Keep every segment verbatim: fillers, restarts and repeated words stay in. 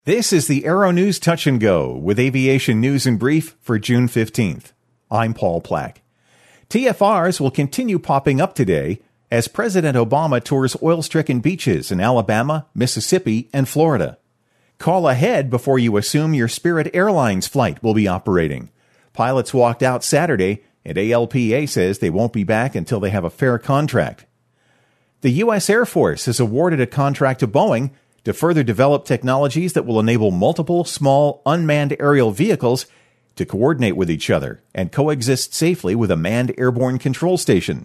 This is the Aero News Touch and Go with aviation news in brief for June fifteenth. I'm Paul Plack. T F Rs will continue popping up today as President Obama tours oil-stricken beaches in Alabama, Mississippi, and Florida. Call ahead before you assume your Spirit Airlines flight will be operating. Pilots walked out Saturday, and A L P A says they won't be back until they have a fair contract. The U S Air Force has awarded a contract to Boeing to further develop technologies that will enable multiple small unmanned aerial vehicles to coordinate with each other and coexist safely with a manned airborne control station.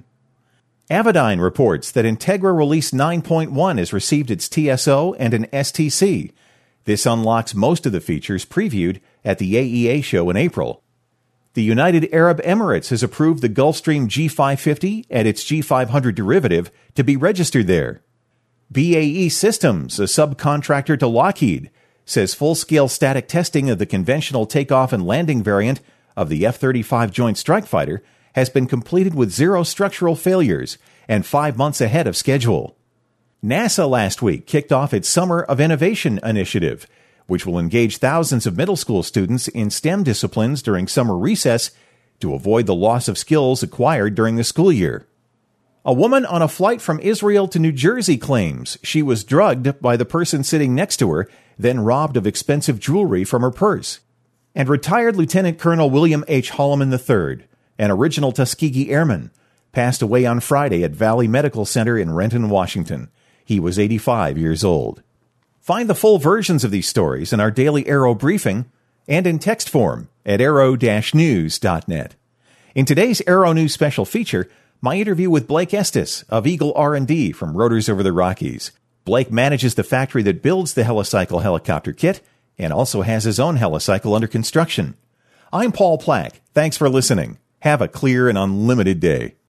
Avidyne reports that Integra Release nine point one has received its T S O and an S T C. This unlocks most of the features previewed at the A E A show in April. The United Arab Emirates has approved the Gulfstream G five fifty and its G five hundred derivative to be registered there. B A E Systems, a subcontractor to Lockheed, says full-scale static testing of the conventional takeoff and landing variant of the F thirty-five Joint Strike Fighter has been completed with zero structural failures and five months ahead of schedule. NASA last week kicked off its Summer of Innovation initiative, which will engage thousands of middle school students in STEM disciplines during summer recess to avoid the loss of skills acquired during the school year. A woman on a flight from Israel to New Jersey claims she was drugged by the person sitting next to her, then robbed of expensive jewelry from her purse. And retired Lieutenant Colonel William H. Holloman the third, an original Tuskegee Airman, passed away on Friday at Valley Medical Center in Renton, Washington. He was eighty-five years old. Find the full versions of these stories in our daily Aero briefing and in text form at aero dash news dot net. In today's Aero News special feature, my interview with Blake Estes of Eagle R and D from Rotors Over the Rockies. Blake manages the factory that builds the Helicycle helicopter kit and also has his own helicycle under construction. I'm Paul Plack. Thanks for listening. Have a clear and unlimited day.